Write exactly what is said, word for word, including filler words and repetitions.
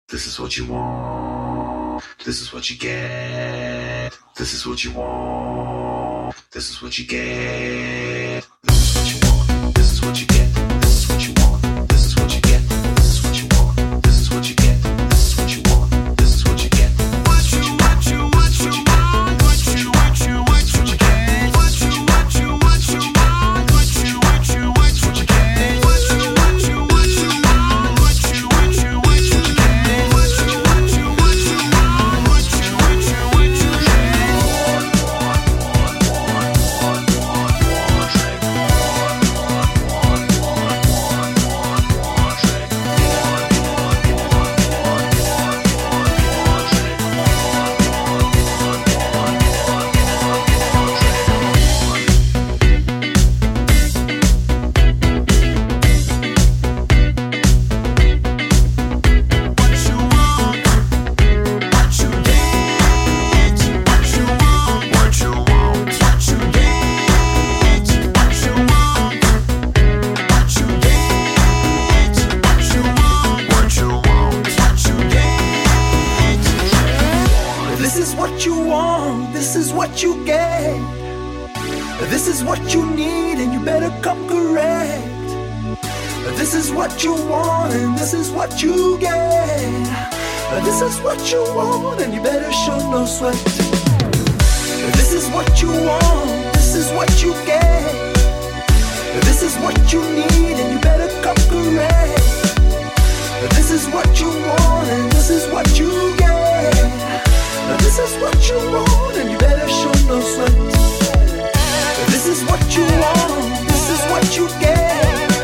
This is what you want. This is what you get. This is what you want. This is what you get. This is what you want. This is what you get. This is what you want. This is what you get. This is what you want. This is what you get. This is what you want. This is what you get. What you what you what you want. What you what you what you get. What you what you what you want. What you what you what you get. What you what you what you want. What you what you what you get. What you what you what you want. What you what you what you get. This is what you want, this is what you get. This is what you need, and you better come correct. This is what you want, and this is what you get. This is what you want, and you better show no sweat. This is what you want, this is what you get. This is what you need, and you better come correct. This is what you want, and this is what you get. This is what you want, and you better show no sweat. This is what you want, this is what you get.